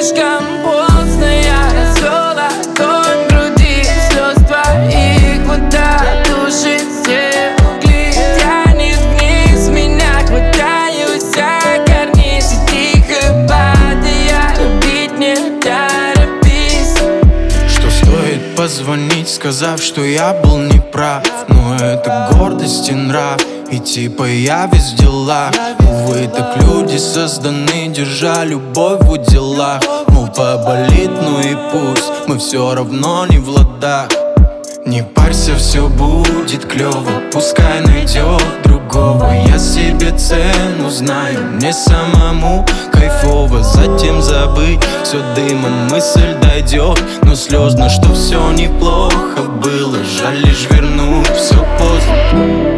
слишком поздно. Я развел огонь в груди, слез твоих вода тушит все угли. Тянет вниз меня, хватаюсь за карниз и тихо падая. Любить не торопись. Что стоит позвонить, сказав, что я был неправ. Но это гордость и нрав, и типа я весь в делах. Увы, так люди созданы, держа любовь в уделах. Мол, поболит, ну и пусть, мы все равно не в ладах. Не парься, все будет клево, пускай найдет другого. Я себе цену знаю, мне самому кайфово. Затем забыть, все дымом мысль дойдет. Но слезно, что все неплохо было, жаль лишь вернуть, все поздно.